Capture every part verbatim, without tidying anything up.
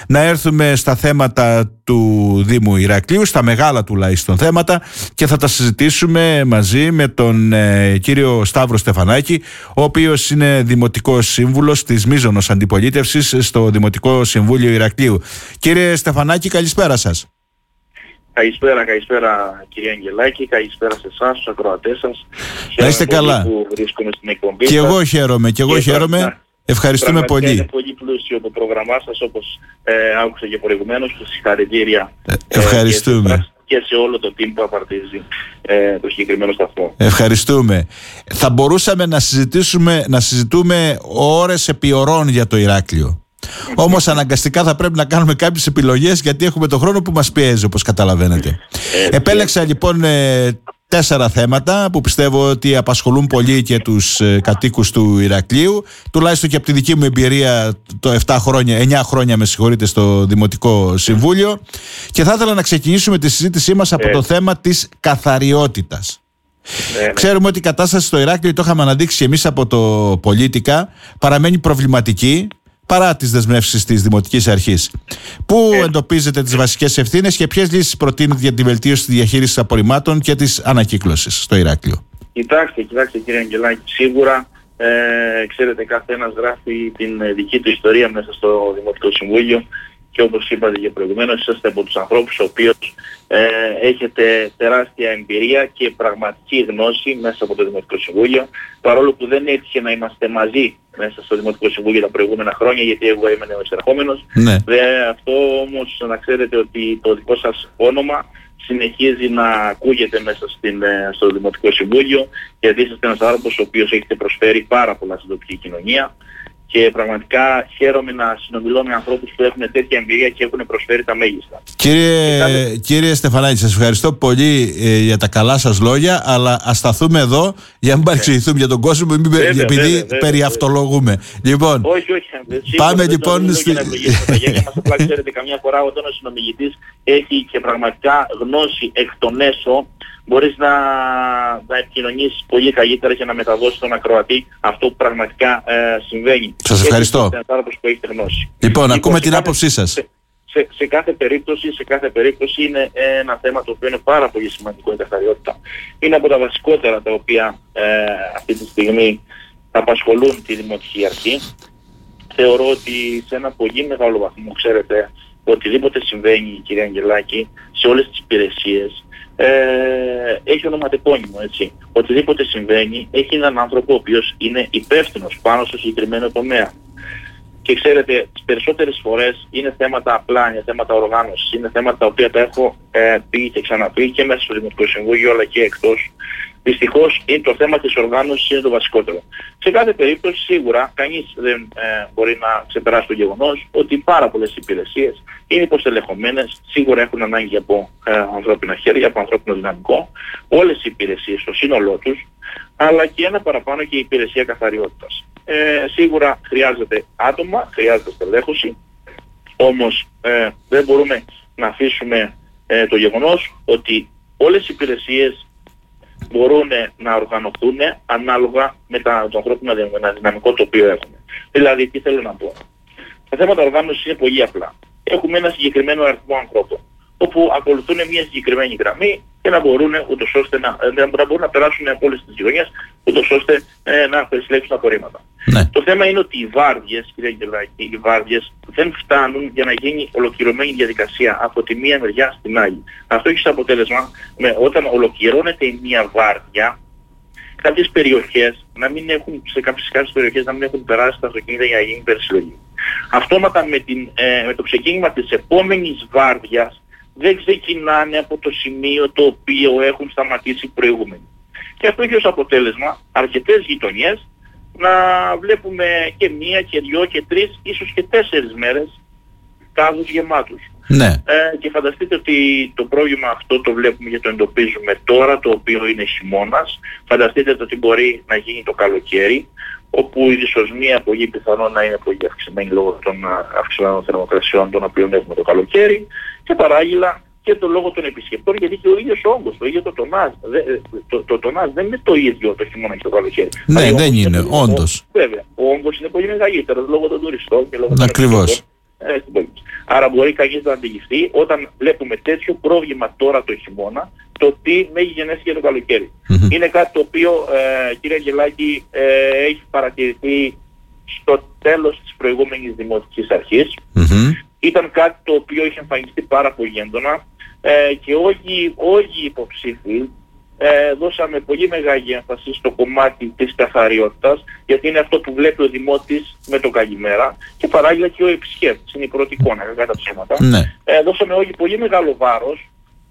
να έρθουμε στα θέματα του Δήμου Ηρακλείου, στα μεγάλα τουλάχιστον θέματα, και θα τα συζητήσουμε μαζί με τον ε, κύριο Σταύρο Στεφανάκη, ο οποίος είναι Δημοτικός Σύμβουλος της μείζωνος αντιπολίτευσης στο Δημοτικό Συμβούλιο Ηρακλείου. Κύριε Στεφανάκη, καλησπέρα σας. Καλησπέρα, καλησπέρα κύριε Αγγελάκη, καλησπέρα σε εσάς, στους ακροατές σας. Να είστε καλά. Που βρίσκομαι στην εκπομπή. Και εγώ χαίρομαι, και εγώ και χαίρομαι. Πράγμα, Ευχαριστούμε πολύ. Είναι πολύ πλούσιο το πρόγραμμά σας, όπως ε, άκουσα και προηγουμένως. Συγχαρητήρια. Ε, ευχαριστούμε. Ε, και σε όλο το team που απαρτίζει ε, το συγκεκριμένο σταθμό. Ευχαριστούμε. Θα μπορούσαμε να συζητήσουμε, να συζητούμε ώρες επί ωρών για το Ηράκλειο. Όμως αναγκαστικά θα πρέπει να κάνουμε κάποιες επιλογές, γιατί έχουμε το χρόνο που μας πιέζει, όπως καταλαβαίνετε. Ε, Επέλεξα λοιπόν ε, τέσσερα θέματα που πιστεύω ότι απασχολούν πολύ και τους ε, κατοίκους του Ηρακλείου, τουλάχιστον και από τη δική μου εμπειρία το επτά χρόνια, εννιά χρόνια με συγχωρείτε στο Δημοτικό Συμβούλιο, και θα ήθελα να ξεκινήσουμε τη συζήτησή μας από ε. το θέμα της καθαριότητας. Ε, Ξέρουμε ότι η κατάσταση στο Ηράκλειο, το είχαμε αναδείξει εμείς από το Πολίτικα, παραμένει προβληματική παρά τις δεσμεύσεις της Δημοτικής Αρχής. Πού ε. εντοπίζετε τις βασικές ευθύνες και ποιες λύσεις προτείνετε για τη βελτίωση της διαχείρισης απορριμμάτων και της ανακύκλωσης στο Ηράκλειο? Κοιτάξτε, κοιτάξτε κύριε Αγγελάκη, σίγουρα ε, ξέρετε, κάθε ένας γράφει την δική του ιστορία μέσα στο Δημοτικό Συμβούλιο, και όπως είπατε και προηγουμένως, είσαστε από τους ανθρώπους ο οποίος ε, έχετε τεράστια εμπειρία και πραγματική γνώση μέσα από το Δημοτικό Συμβούλιο, παρόλο που δεν έτυχε να είμαστε μαζί μέσα στο Δημοτικό Συμβούλιο τα προηγούμενα χρόνια, γιατί εγώ είμαι νεοεισερχόμενος. Ναι. Δε, αυτό όμως να ξέρετε ότι το δικό σας όνομα συνεχίζει να ακούγεται μέσα στην, στο Δημοτικό Συμβούλιο, γιατί είσαστε ένας άνθρωπος ο οποίος έχετε προσφέρει πάρα πολλά στην τοπική κοινωνία. Και πραγματικά χαίρομαι να συνομιλώ με ανθρώπους που έχουν τέτοια εμπειρία και έχουν προσφέρει τα μέγιστα. Κύριε, κάθε... κύριε Στεφανάκη, σας ευχαριστώ πολύ ε, για τα καλά σας λόγια, αλλά ας σταθούμε εδώ για να μην παρεξηγηθούμε για τον κόσμο, μην, βέβαια, επειδή βέβαια, βέβαια, περιαυτολογούμε. Λοιπόν, όχι, όχι. Πάμε δεν λοιπόν στη... να ευλογήσουμε τα γένια μας. Απλά ξέρετε, καμιά φορά όταν ο συνομιλητής έχει και πραγματικά γνώση εκ των έσω, μπορείς να, να επικοινωνήσεις πολύ καλύτερα και να μεταδώσεις στον ακροατή αυτό που πραγματικά ε, συμβαίνει. Σας ευχαριστώ. Που έχετε γνώση. Λοιπόν, ακούμε την άποψή σας. Σε, σε, σε, κάθε περίπτωση, σε κάθε περίπτωση είναι ένα θέμα το οποίο είναι πάρα πολύ σημαντικό, η καθαριότητα. Είναι από τα βασικότερα τα οποία ε, αυτή τη στιγμή απασχολούν τη Δημοτική Αρχή. Θεωρώ ότι σε ένα πολύ μεγάλο βαθμό, ξέρετε, οτιδήποτε συμβαίνει, κύριε Αγγελάκη, σε όλες τις υπηρεσίες, Ε, έχει ονοματεπώνυμο, έτσι. Οτιδήποτε συμβαίνει έχει έναν άνθρωπο ο οποίος είναι υπεύθυνος πάνω στο συγκεκριμένο τομέα. Και ξέρετε, τις περισσότερες φορές είναι θέματα απλά, είναι θέματα οργάνωσης, είναι θέματα τα οποία τα έχω ε, πει και ξαναπεί και μέσα στο Δημοτικό Συμβούλιο αλλά και εκτός. Δυστυχώς είναι το θέμα της οργάνωσης είναι το βασικότερο. Σε κάθε περίπτωση σίγουρα κανείς δεν ε, μπορεί να ξεπεράσει το γεγονός ότι πάρα πολλές υπηρεσίες είναι υποστελεχωμένες, σίγουρα έχουν ανάγκη από ε, ανθρώπινα χέρια, από ανθρώπινο δυναμικό, όλες οι υπηρεσίες στο σύνολό τους, αλλά και ένα παραπάνω και η υπηρεσία καθαριότητας. Ε, σίγουρα χρειάζεται άτομα, χρειάζεται στελέχωση, όμως ε, δεν μπορούμε να αφήσουμε ε, το γεγονός ότι όλες οι υπηρεσίες μπορούν να οργανωθούν ανάλογα με τα, το ανθρώπινο δυναμικό το οποίο έχουμε. Δηλαδή, τι θέλω να πω. Τα θέματα οργάνωσης είναι πολύ απλά. Έχουμε ένα συγκεκριμένο αριθμό ανθρώπων, όπου ακολουθούν μια συγκεκριμένη γραμμή και να μπορούν, ούτως ώστε να, να, μπορούν να περάσουν από όλες τις γειτονιές, ούτως ώστε ε, να περισλέξουν απορρίμματα. Ναι. Το θέμα είναι ότι οι βάρδιες, κύριε Αγγελάκη, οι βάρδιες δεν φτάνουν για να γίνει ολοκληρωμένη διαδικασία από τη μία μεριά στην άλλη. Αυτό έχει σαν αποτέλεσμα, με, όταν ολοκληρώνεται η μία βάρδια, κάποιες περιοχές να μην έχουν, σε κάποιες, κάποιες περιοχές να μην έχουν περάσει τα αυτοκίνητα για να γίνει περισυλλογή. Αυτόματα με, την, ε, με το ξεκίνημα της επόμενης βάρδιας δεν ξεκινάνε από το σημείο το οποίο έχουν σταματήσει οι προηγούμενοι. Και αυτό έχει ως αποτέλεσμα αρκετές γειτονιές να βλέπουμε και μία και δυο και τρεις, ίσως και τέσσερις μέρες κάδους γεμάτους. Ναι. Ε, και φανταστείτε ότι το πρόβλημα αυτό το βλέπουμε και το εντοπίζουμε τώρα, το οποίο είναι χειμώνας. Φανταστείτε το τι μπορεί να γίνει το καλοκαίρι, όπου η δυσοσμία πολύ πιθανόν να είναι πολύ αυξημένη λόγω των αυξημένων θερμοκρασιών των οποίων έχουμε το καλοκαίρι, και παράλληλα και το λόγο των επισκεπτών, γιατί και ο ίδιος ο όγκος, το ίδιο το τονάζ, το, το τονάζ δεν είναι το ίδιο το χειμώνα και το καλοκαίρι. Ναι, δεν είναι, όντως. Βέβαια, ο όγκος είναι πολύ μεγαλύτερος λόγω των τουριστών και λόγω Ακριβώς. των ε, στην πόλη μας. Άρα μπορεί κανείς να αντιληφθεί όταν βλέπουμε τέτοιο πρόβλημα τώρα το χειμώνα, το τι με έχει γενέσει για το καλοκαίρι. Mm-hmm. Είναι κάτι το οποίο, ε, κύριε Αγγελάκη, ε, έχει παρατηρηθεί στο τέλος της προηγούμενης δημοτικής αρχής. Mm-hmm. Ήταν κάτι το οποίο είχε εμφανιστεί πάρα πολύ έντονα ε, και όλοι, όλοι οι υποψήφοι ε, δώσαμε πολύ μεγάλη έμφαση στο κομμάτι της καθαριότητας, γιατί είναι αυτό που βλέπει ο Δημότης με το καλημέρα και παράλληλα και ο επισκέπτης, είναι η πρώτη εικόνα κατά ψέματα. Mm-hmm. Ε, δώσαμε όλοι πολύ μεγάλο βάρος.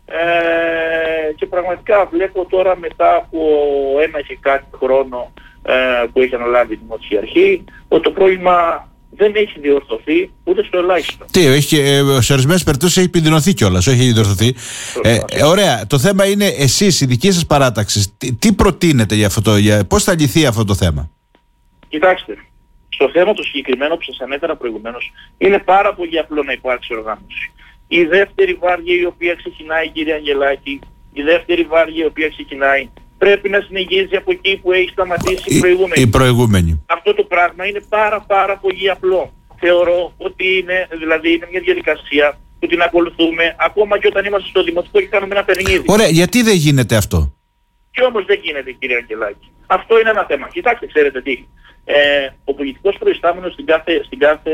Ε, και πραγματικά βλέπω τώρα μετά από ένα και κάτι χρόνο ε, που έχει αναλάβει η Δημοτική Αρχή ότι το πρόβλημα δεν έχει διορθωθεί ούτε στο ελάχιστο. Τι, έχει, ε, σε ορισμένες περιπτώσεις έχει επιδεινωθεί κιόλας, όχι έχει διορθωθεί. Ε, ε, ωραία, το θέμα είναι εσείς, η δική σας παράταξη, τι, τι προτείνετε για αυτό το, για, πώς θα λυθεί αυτό το θέμα? Κοιτάξτε, στο θέμα το συγκεκριμένο που σας ανέφερα προηγουμένως είναι πάρα πολύ απλό να υπάρξει οργάνωση. Η δεύτερη βάρδια η οποία ξεκινάει, κύριε Αγγελάκη, η δεύτερη βάρδια η οποία ξεκινάει πρέπει να συνεχίζει από εκεί που έχει σταματήσει η, η προηγούμενη. Η προηγούμενη. Αυτό το πράγμα είναι πάρα πάρα πολύ απλό. Θεωρώ ότι είναι, δηλαδή είναι μια διαδικασία που την ακολουθούμε ακόμα και όταν είμαστε στο δημοτικό και κάνουμε ένα παιχνίδι. Ωραία, γιατί δεν γίνεται αυτό? Και όμως δεν γίνεται, κύριε Αγγελάκη. Αυτό είναι ένα θέμα. Κοιτάξτε, ξέρετε τι. Ε, ο πολιτικός προϊστάμενος στην κάθε, στην κάθε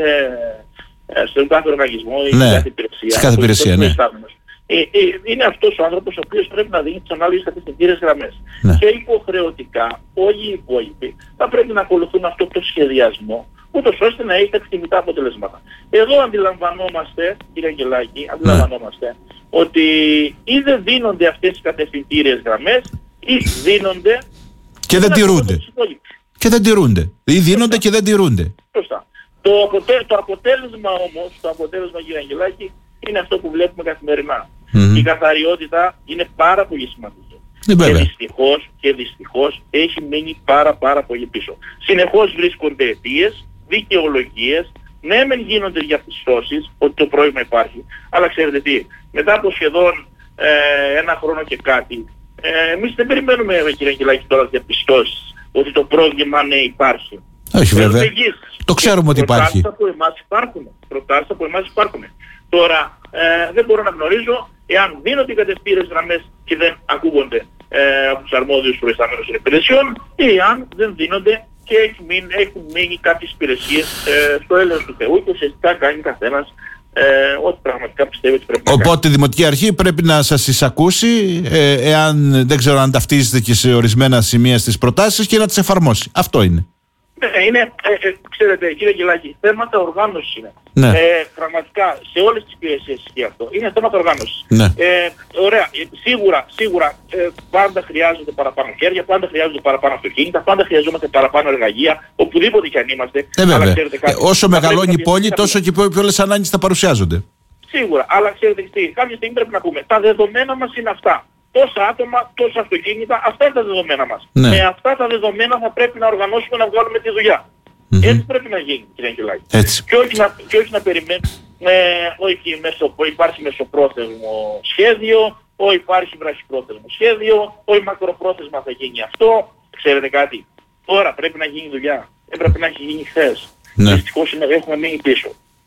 στον κάθε οργανισμό ή ναι, στην κάθε υπηρεσία, στην κάθε υπηρεσία ναι. ε, ε, είναι αυτός ο άνθρωπος ο οποίος πρέπει να δίνει τις ανάλογες κατευθυντήρες γραμμές. Ναι. Και υποχρεωτικά όλοι οι υπόλοιποι θα πρέπει να ακολουθούν αυτό το σχεδιασμό, ούτως ώστε να έχει τα επιθυμητά αποτελέσματα. Εδώ αντιλαμβανόμαστε, κύριε Αγγελάκη, αντιλαμβανόμαστε ναι. ότι ή δεν δίνονται αυτές οι κατευθυντήριες γραμμές ή δίνονται και δεν τηρούνται. Και δεν τηρούνται. Ή δίνονται και δεν τηρούνται. Σωστά. Το, αποτε... το αποτέλεσμα όμως, το αποτέλεσμα, κύριε Αγγελάκη, είναι αυτό που βλέπουμε καθημερινά. Mm-hmm. Η καθαριότητα είναι πάρα πολύ σημαντική. Ε, και δυστυχώς, και δυστυχώς έχει μείνει πάρα πάρα πολύ πίσω. Συνεχώς βρίσκονται αιτίες, δικαιολογίες, ναι μεν γίνονται διαπιστώσεις ότι το πρόβλημα υπάρχει, αλλά ξέρετε τι, μετά από σχεδόν ε, ένα χρόνο και κάτι, ε, εμείς δεν περιμένουμε, κύριε Αγγελάκη, τώρα διαπιστώσεις ότι το πρόβλημα ναι υπάρχει. Όχι βέβαια. Το ξέρουμε ότι υπάρχει. Προτάσεις από εμάς υπάρχουν. Προτάσεις από εμάς υπάρχουν. Τώρα ε, δεν μπορώ να γνωρίζω εάν δίνονται οι κατευθύνες γραμμές και δεν ακούγονται ε, από τους αρμόδιους προϊστάμενους των υπηρεσιών ή αν δεν δίνονται και έχουν μείνει, έχουν μείνει κάποιες υπηρεσίες ε, στο έλεος του Θεού και ουσιαστικά κάνει καθένας ε, ό,τι πραγματικά πιστεύει ότι πρέπει να κάνει. Οπότε η Δημοτική Αρχή πρέπει να σας εισακούσει ε, εάν δεν ξέρω αν ταυτίζετε και σε ορισμένα σημεία στις προτάσεις και να τις εφαρμόσει. Αυτό είναι. Ναι, είναι, ε, ε, ξέρετε κύριε Αγγελάκη, θέματα οργάνωσης είναι. Ναι. Ε, πραγματικά σε όλες τις υπηρεσίες ισχύει αυτό. Είναι θέματα οργάνωσης. Ναι. Ε, ωραία, ε, σίγουρα, σίγουρα ε, πάντα χρειάζονται παραπάνω χέρια, πάντα χρειάζονται παραπάνω αυτοκίνητα, πάντα χρειαζόμαστε παραπάνω εργαλεία, οπουδήποτε και αν είμαστε. Ε, αλλά ξέρετε, κάτι, ε, όσο μεγαλώνει η πόλη, τόσο και πολλές ανάγκες θα παρουσιάζονται. Σίγουρα, αλλά ξέρετε τι, κάποια στιγμή πρέπει να πούμε, τα δεδομένα μας είναι αυτά. Τόσα άτομα, τόσα αυτοκίνητα, αυτά είναι τα δεδομένα μας. Ναι. Με αυτά τα δεδομένα θα πρέπει να οργανώσουμε να βγάλουμε τη δουλειά. Mm-hmm. Έτσι πρέπει να γίνει, κύριε Αγγελάκη. Και όχι να, και όχι να περιμένουμε, ε, όχι μεσο, υπάρχει μεσοπρόθεσμο σχέδιο, όχι υπάρχει βραχυπρόθεσμο σχέδιο, όχι μακροπρόθεσμα θα γίνει αυτό. Ξέρετε κάτι, τώρα πρέπει να γίνει δουλειά. Έπρεπε να έχει γίνει χθες. Ναι. Δυστυχώς έχουμε μείνει πίσω.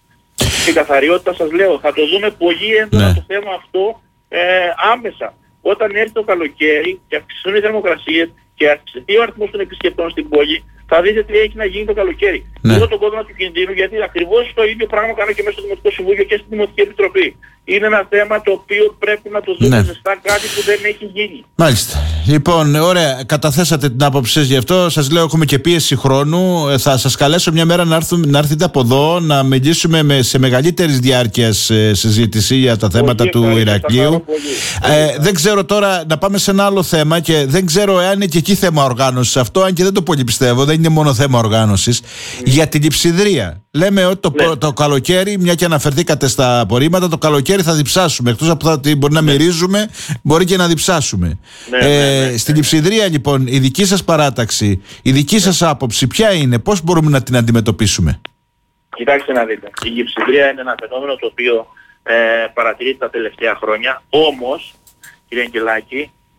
Στην καθαριότητα σας λέω, θα το δούμε πολύ έντονα ναι. το θέμα αυτό ε, άμεσα. Όταν έρθει το καλοκαίρι και αυξηθούν οι θερμοκρασίες και αυξηθεί ο αριθμός των επισκεπτών στην πόλη, θα δείτε τι έχει να γίνει το καλοκαίρι. Ναι. Εδώ τον κόδωνα του κινδύνου, γιατί ακριβώς το ίδιο πράγμα κάνω και μέσα στο Δημοτικό Συμβούλιο και στην Δημοτική Επιτροπή. Είναι ένα θέμα το οποίο πρέπει να το δούμε ζεστά, ναι. κάτι που δεν έχει γίνει. Μάλιστα. Λοιπόν, ωραία, καταθέσατε την άποψη σας γι' αυτό. Σας λέω, έχουμε και πίεση χρόνου. Θα σας καλέσω μια μέρα να, έρθουμε, να έρθετε από εδώ, να μιλήσουμε με, σε μεγαλύτερης διάρκειας ε, συζήτηση για τα θέματα πολύ του Ηρακλείου. Ε, δεν ξέρω τώρα, να πάμε σε ένα άλλο θέμα και δεν ξέρω εάν είναι και εκεί θέμα οργάνωσης αυτό, αν και δεν το πολύ πιστεύω, δεν είναι μόνο θέμα οργάνωσης. Mm. Για την Λειψιδρία. Λέμε ότι το, ναι. το καλοκαίρι, μια και αναφερθήκατε στα απορρίμματα, το καλοκαίρι θα διψάσουμε. Εκτός από ότι μπορεί να ναι. μυρίζουμε, μπορεί και να διψάσουμε. Ναι, ε, ναι, ναι, στην Λειψιδρία, ναι. λοιπόν, η δική σας παράταξη, η δική ναι. σας άποψη, ποια είναι, πώς μπορούμε να την αντιμετωπίσουμε? Κοιτάξτε να δείτε. Η Λειψιδρία είναι ένα φαινόμενο το οποίο ε, παρατηρείται τα τελευταία χρόνια. Όμως, κύριε Αγγελάκη,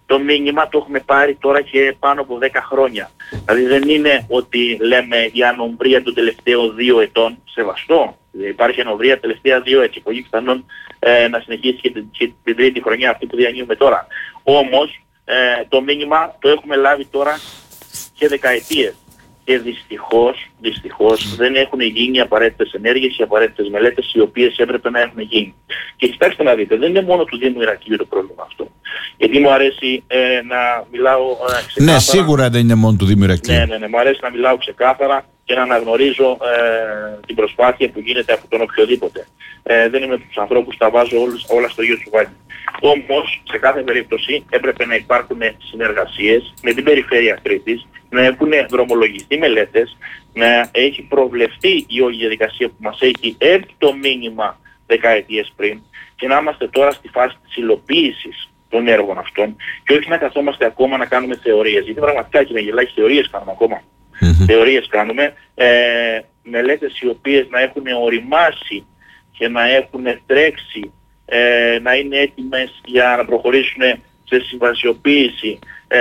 το μήνυμα το έχουμε πάρει τώρα και πάνω από δέκα χρόνια. Δηλαδή δεν είναι ότι λέμε για ανομβρία των τελευταίων δύο ετών, σεβαστό. Υπάρχει ανομβρία τελευταία δύο έτσι, πολύ πιθανόν ε, να συνεχίσει και την, και την τρίτη χρονιά αυτή που διανύουμε τώρα. Όμως ε, το μήνυμα το έχουμε λάβει τώρα και δεκαετίες. Και δυστυχώς, δυστυχώς δεν έχουν γίνει απαραίτητες ενέργειες, οι απαραίτητες μελέτες οι οποίες έπρεπε να έχουν γίνει. Και κοιτάξτε να δείτε, δεν είναι μόνο του Δήμου Ηρακλείου το πρόβλημα αυτό. Γιατί μου αρέσει ε, να μιλάω ε, ξεκάθαρα. Ναι, σίγουρα δεν είναι μόνο του Δήμου Ηρακλείου. Ναι, ναι, ναι, μου αρέσει να μιλάω ξεκάθαρα και να αναγνωρίζω ε, την προσπάθεια που γίνεται από τον οποιοδήποτε. Ε, δεν είμαι τους ανθρώπους που τα βάζω όλους, όλα στο ίδιο τσουβάλι. Όμως, σε κάθε περίπτωση έπρεπε να υπάρχουν συνεργασίες με την περιφέρεια Κρήτης, να έχουν δρομολογηθεί μελέτες, να έχει προβλεφθεί η όλη διαδικασία που μας έχει έρθει το μήνυμα δεκαετίες πριν και να είμαστε τώρα στη φάση της υλοποίησης των έργων αυτών και όχι να καθόμαστε ακόμα να κάνουμε θεωρίες. Γιατί πραγματικά, κύριε Αγγελάκη, θεωρίες κάνουμε ακόμα. Mm-hmm. Θεωρίες κάνουμε, ε, μελέτες οι οποίες να έχουν οριμάσει και να έχουν τρέξει, ε, να είναι έτοιμες για να προχωρήσουν σε συμβασιοποίηση, ε,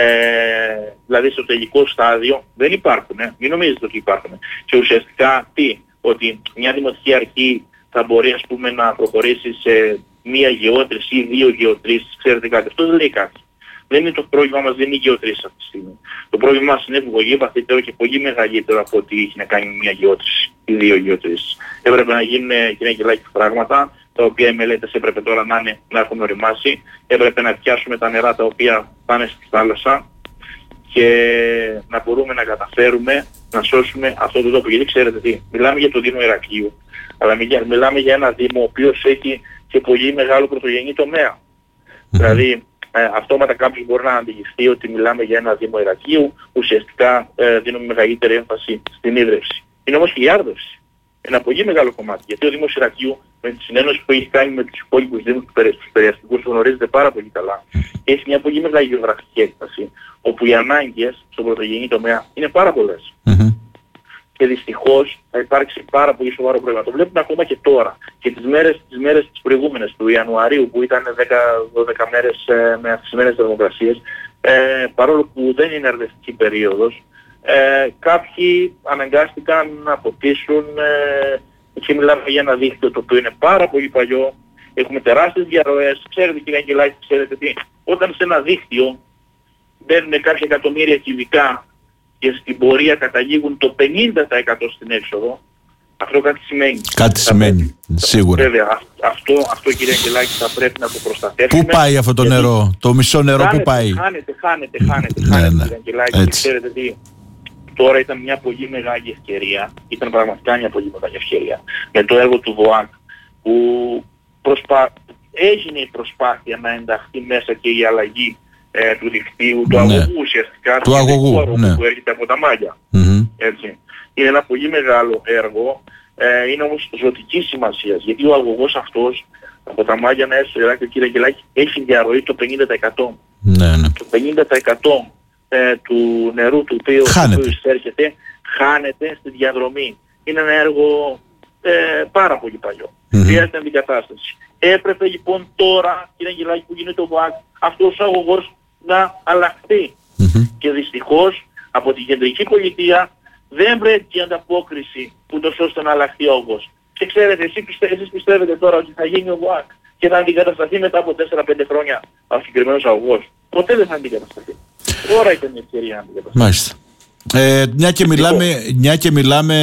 δηλαδή στο τελικό στάδιο, δεν υπάρχουν. Ε. Μην νομίζετε ότι υπάρχουν. Και ουσιαστικά τι, ότι μια δημοτική αρχή θα μπορεί ας πούμε να προχωρήσει σε μία γεώτρηση ή δύο γεωτρήσεις, ξέρετε κάτι, αυτό δεν λέει κάτι. Δεν είναι το πρόβλημά μας, δεν είναι η γεωτρήσεις αυτή τη στιγμή. Το πρόβλημά μας είναι πολύ βαθύτερο και πολύ μεγαλύτερο από ότι έχει να κάνει μια γεώτρηση ή δύο γεωτρήσεις. Έπρεπε να γίνουν, κύριε Αγγελάκη, πράγματα τα οποία οι μελέτες έπρεπε τώρα να, είναι, να έχουν οριμάσει. Έπρεπε να πιάσουμε τα νερά τα οποία πάνε στη θάλασσα και να μπορούμε να καταφέρουμε να σώσουμε αυτό το τόπο. Γιατί ξέρετε τι, μιλάμε για το Δήμο Ηρακλείου, αλλά μιλάμε για ένα Δήμο ο οποίος έχει και πολύ μεγάλο πρωτογενή τομέα. Mm-hmm. Δηλαδή, ε, αυτόματα κάποιος μπορεί να αντιληφθεί ότι μιλάμε για ένα Δήμο Ηρακλείου, ουσιαστικά ε, δίνουμε μεγαλύτερη έμφαση στην ίδρυυση. Είναι όμως και η άρδευση. Ένα πολύ μεγάλο κομμάτι. Γιατί ο Δήμος Ηρακλείου, με τη συνένωση που έχει κάνει με τους υπόλοιπους Δήμους, τους περιαστικούς, το γνωρίζετε πάρα πολύ καλά, έχει μια πολύ μεγάλη γεωγραφική έκταση, όπου οι ανάγκες στον πρωτογενή τομέα είναι πάρα πολλές. Mm-hmm. Και δυστυχώς θα υπάρξει πάρα πολύ σοβαρό πρόβλημα. Το βλέπουμε ακόμα και τώρα. Και τις μέρες, τις μέρες τις προηγούμενες του Ιανουαρίου, που ήταν δέκα δώδεκα μέρες ε, με αυξημένες θερμοκρασίες, ε, παρόλο που δεν είναι αρδευτική περίοδος, ε, κάποιοι αναγκάστηκαν να αποτίσουν, ε, και μιλάμε για ένα δίκτυο το οποίο είναι πάρα πολύ παλιό, έχουμε τεράστιες διαρροές, ξέρετε κύριε Αγγελάκη, ξέρετε τι, όταν σε ένα δίκτυο μπαίνουν κάποια εκατομμύρια κυβικά και στην πορεία καταλήγουν το πενήντα τοις εκατό στην έξοδο, αυτό κάτι σημαίνει. Κάτι σημαίνει, σίγουρα. Βέβαια, αυτό, αυτό κύριε Αγγελάκη θα πρέπει να το προστατεύσουμε. Πού πάει αυτό το γιατί... νερό, το μισό νερό πού πάει? Χάνεται, χάνεται, χάνεται, χάνεται, ναι, ναι. Κύριε Αγγελάκη, και ξέρετε τι, τώρα ήταν μια πολύ μεγάλη ευκαιρία, ήταν πραγματικά μια πολύ μεγάλη ευκαιρία, με το έργο του ΒΟΑΚ, που προσπα... έγινε η προσπάθεια να ενταχθεί μέσα και η αλλαγή Ε, του δικτύου, του ναι. αγωγού ουσιαστικά, του αγωγού, ναι. που έρχεται από τα μάλια. Mm-hmm. Έτσι. Είναι ένα πολύ μεγάλο έργο, ε, είναι όμως ζωτικής σημασίας, γιατί ο αγωγός αυτός από τα μάλια να έσαι, και κύριε Αγγελάκη, έχει διαρροή το πενήντα τοις εκατό. Ναι, ναι. Το πενήντα τοις εκατό ε, του νερού του οποίου εισέρχεται χάνεται στη διαδρομή. Είναι ένα έργο ε, πάρα πολύ παλιό. Mm-hmm. Χρειάζεται αντικατάσταση. Έπρεπε λοιπόν τώρα, κύριε Αγγελάκη, που γίνεται ο ΒΟΑΚ, αυτός ο αγωγός να αλλάχθεί. Mm-hmm. Και δυστυχώς από την κεντρική πολιτεία δεν βρέθηκε ανταπόκριση ούτως ώστε να αλλάχθεί ο αγωγός. Και ξέρετε, εσείς, πιστε, εσείς πιστεύετε τώρα ότι θα γίνει ο ΒΟΑΚ και θα αντικατασταθεί μετά από τέσσερα πέντε χρόνια ο συγκεκριμένος αγωγός? Ποτέ δεν θα αντικατασταθεί. Τώρα ήταν η ευκαιρία να αντικατασταθεί. Μάλιστα. Ε, μια, και μιλάμε, μια και μιλάμε,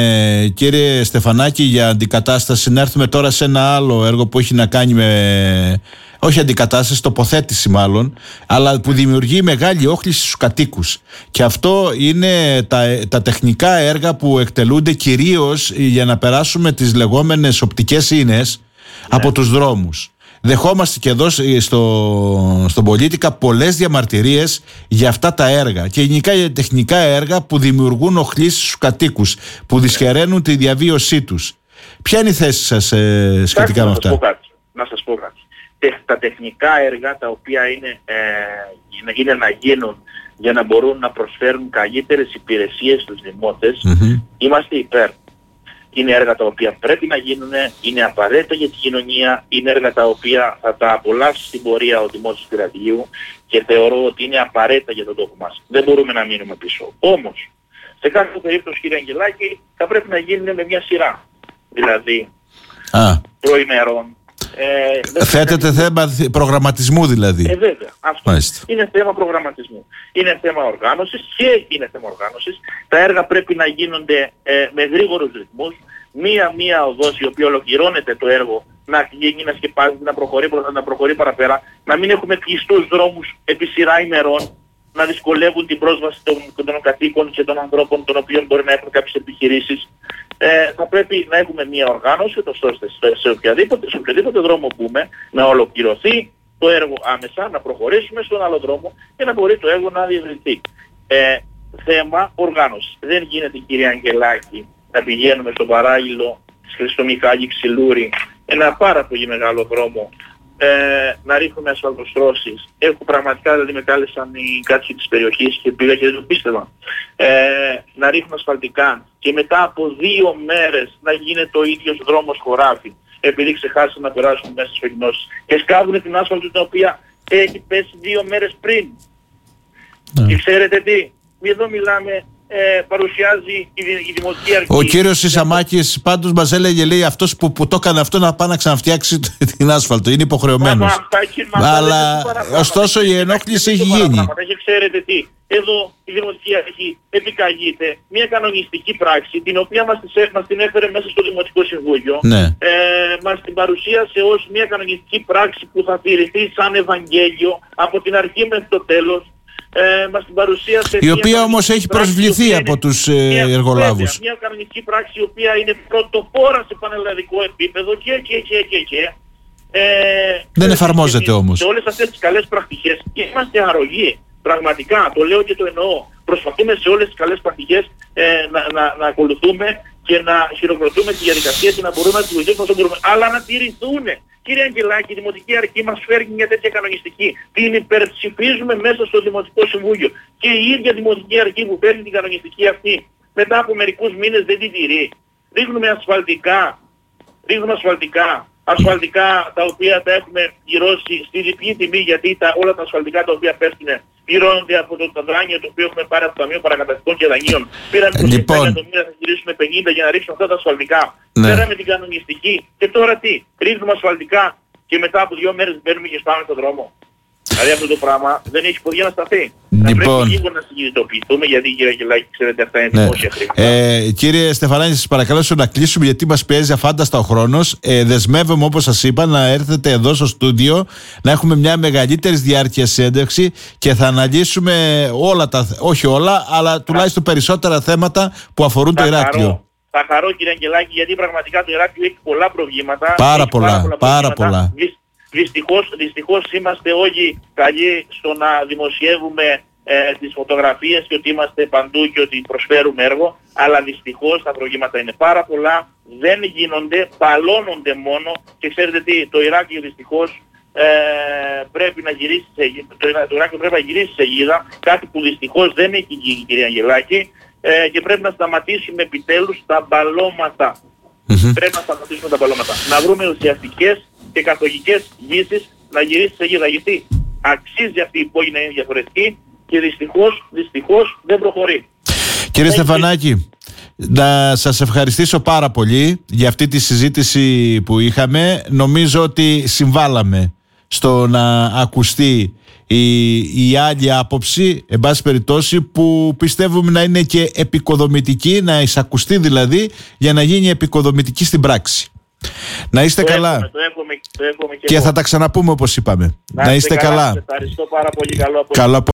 κύριε Στεφανάκη, για αντικατάσταση, να έρθουμε τώρα σε ένα άλλο έργο που έχει να κάνει με, όχι αντικατάσταση, τοποθέτηση μάλλον, αλλά που δημιουργεί μεγάλη όχληση στους κατοίκους. Και αυτό είναι τα, τα τεχνικά έργα που εκτελούνται κυρίως για να περάσουμε τις λεγόμενες οπτικές ίνες, ναι, από τους δρόμους. Δεχόμαστε και εδώ στο, στον Πολίτικα πολλές διαμαρτυρίες για αυτά τα έργα και γενικά για τεχνικά έργα που δημιουργούν οχλήσεις στους κατοίκους, που δυσχεραίνουν τη διαβίωσή τους. Ποια είναι η θέση σας ε, σχετικά να με αυτά? Πω κάτι, να σας πω κάτι. Τα τεχνικά έργα τα οποία είναι, ε, είναι να γίνουν για να μπορούν να προσφέρουν καλύτερες υπηρεσίες στους δημότες, mm-hmm. είμαστε υπέρ. Είναι έργα τα οποία πρέπει να γίνουν, είναι απαραίτητα για την κοινωνία, είναι έργα τα οποία θα τα απολαύσει στην πορεία ο δημόσιος πειρατηγείου και θεωρώ ότι είναι απαραίτητα για τον τόπο μας. Δεν μπορούμε να μείνουμε πίσω. Όμως, σε κάθε περίπτωση, κύριε Αγγελάκη, θα πρέπει να γίνουν με μια σειρά. Δηλαδή, Α. προημερών. Ε, Θέτεται θέμα προγραμματισμού δηλαδή. Ε, βέβαια. Αυτό Μάλιστα. είναι θέμα προγραμματισμού. Είναι θέμα οργάνωσης και είναι θέμα οργάνωσης. Τα έργα πρέπει να γίνονται ε, με γρήγορους ρυθμούς. Μία-μία οδός η οποία ολοκληρώνεται το έργο να γίνει, να σκεπάζεται, να προχωρεί, να προχωρεί παραπέρα. Να μην έχουμε κλειστούς δρόμους επί σειρά ημερών, να δυσκολεύουν την πρόσβαση των, των κατοίκων και των ανθρώπων των οποίων μπορεί να έχουν κάποιες επιχειρήσεις. Ε, θα πρέπει να έχουμε μια οργάνωση ώστε σε οποιαδήποτε, σε οποιαδήποτε δρόμο πούμε να ολοκληρωθεί το έργο άμεσα, να προχωρήσουμε στον άλλο δρόμο και να μπορεί το έργο να διευρυνθεί. Ε, θέμα οργάνωση. Δεν γίνεται, κύριε Αγγελάκη, να πηγαίνουμε στον παράγειλο της Χριστομιχάλη Ξυλούρη, ένα πάρα πολύ μεγάλο δρόμο, ε, να ρίχνουμε ασφαλτοστρώσεις. Έχω πραγματικά, δηλαδή με κάλεσαν οι κάτοικοι της περιοχής και πήγα και δεν το πίστευα. Ε, να ρίχνουμε ασφαλτικά και μετά από δύο μέρες να γίνεται ο ίδιος δρόμος χωράφι, επειδή ξεχάσαν να περάσουν μέσα στις φεγγνώσεις. Και σκάβουν την άσφαλτο την οποία έχει πέσει δύο μέρες πριν. Mm. Και ξέρετε τι, εδώ μιλάμε, ε, παρουσιάζει η, η Δημοτική Αρχή. Ο κύριος Σισαμάκης πάντως μας έλεγε, λέει, αυτός που, που το έκανε αυτό να πάει να ξαναφτιάξει την άσφαλτο. Είναι υποχρεωμένος. Αλλά ωστόσο η ενόχληση έχει γίνει. Και ξέρετε τι, εδώ η Δημοτική Αρχή επικαγείται μια κανονιστική πράξη την οποία μας, μας την έφερε μέσα στο Δημοτικό Συμβούλιο. Ναι. Ε, μας την παρουσίασε ως μια κανονιστική πράξη που θα τηρηθεί σαν Ευαγγέλιο από την αρχή μέχρι το τέλος. Ε, μας την παρουσίασε, η οποία όμως έχει προσβληθεί από τους ε, εργολάβους. Μια κανονική πράξη η οποία είναι πρωτοπόρα σε πανελλαδικό επίπεδο και και και και και. Ε, δεν εφαρμόζεται όμως. Σε όλες αυτές τις καλές πρακτικές είμαστε αρρωγοί. Πραγματικά, το λέω και το εννοώ. Προσπαθούμε σε όλες τις καλές πρακτικές ε, να, να, να ακολουθούμε και να χειροκροτούμε τη διαδικασία και να μπορούμε να τη βοηθήσουμε όσο μπορούμε. Αλλά να τηρηθούν. Κύριε Αγγελάκη, η Δημοτική Αρχή μας φέρνει μια τέτοια κανονιστική. Την υπερψηφίζουμε μέσα στο Δημοτικό Συμβούλιο. Και η ίδια Δημοτική Αρχή που φέρνει την κανονιστική αυτή, μετά από μερικούς μήνες δεν την τηρεί. Ρίχνουμε ασφαλτικά, ρίχνουμε ασφαλτικά, ασφαλτικά τα οποία τα έχουμε γυρώσει στη διπλή τιμή, γιατί τα, όλα τα ασφαλτικά τα οποία πέφτουν πληρώνονται από το, το δάνειο το οποίο έχουμε πάρει από το Ταμείο Παρακαταστικών και Δανείων. Πήραμε είκοσι λοιπόν, εκατομμύρια, θα γυρίσουμε πενήντα για να ρίξουμε αυτά τα ασφαλτικά. Ναι. Πέραμε την κανονιστική και τώρα τι, ρίχνουμε ασφαλτικά και μετά από δύο μέρες μπαίνουμε και σπάμε στον δρόμο. Δηλαδή αυτό το πράγμα δεν έχει ποδιά να σταθεί. Λοιπόν, θα πρέπει λίγο να συνειδητοποιηθούμε, γιατί κύριε Αγγελάκη, ξέρετε, αυτά είναι ναι. δημόσια χρήματα. Ε, κύριε Στεφανάκη, σας παρακαλώ να κλείσουμε, γιατί μας πιέζει αφάνταστα ο χρόνος. Ε, δεσμεύομαι, όπως σας είπα, να έρθετε εδώ στο στούντιο, να έχουμε μια μεγαλύτερη διάρκεια συνέντευξη και θα αναλύσουμε όλα τα, όχι όλα, αλλά τουλάχιστον περισσότερα θέματα που αφορούν θα το Ηράκλειο. Θα χαρώ, κύριε Αγγελάκη, γιατί πραγματικά το Ηράκλειο έχει πολλά προβλήματα. Πάρα πολλά, πάρα πολλά. Πάρα πολλά. Δυστυχώς, δυστυχώς είμαστε όλοι καλοί στο να δημοσιεύουμε ε, τις φωτογραφίες και ότι είμαστε παντού και ότι προσφέρουμε έργο, αλλά δυστυχώς τα προβλήματα είναι πάρα πολλά, δεν γίνονται, παλώνονται μόνο και ξέρετε τι, το Ηράκλειο δυστυχώς ε, πρέπει να γυρίσει σε, το, το Ηράκλειο πρέπει να γυρίσει σε γίδα, κάτι που δυστυχώς δεν έχει γίνει, κυρία Αγγελάκη, ε, και πρέπει να σταματήσουμε επιτέλους τα μπαλώματα. Mm-hmm. Πρέπει να σταματήσουμε τα μπαλώματα. Να βρούμε ουσιαστικές και καθολικές λύσεις να γυρίσει σε γίδα. Γιατί αξίζει αυτή η πόλη να είναι διαφορετική και δυστυχώς, δυστυχώς δεν προχωρεί. Κύριε Έχει... Στεφανάκη, να σας ευχαριστήσω πάρα πολύ για αυτή τη συζήτηση που είχαμε. Νομίζω ότι συμβάλαμε στο να ακουστεί η, η άλλη άποψη, εν πάση περιπτώσει, που πιστεύουμε να είναι και επικοδομητική, να εισακουστεί δηλαδή, για να γίνει επικοδομητική στην πράξη. Να είστε το καλά. Έχουμε, το έχουμε, το έχουμε και, και θα τα ξαναπούμε όπως είπαμε. Να, να είστε καλά. καλά. Ευχαριστώ πάρα πολύ. Καλό απόγευμα. Καλό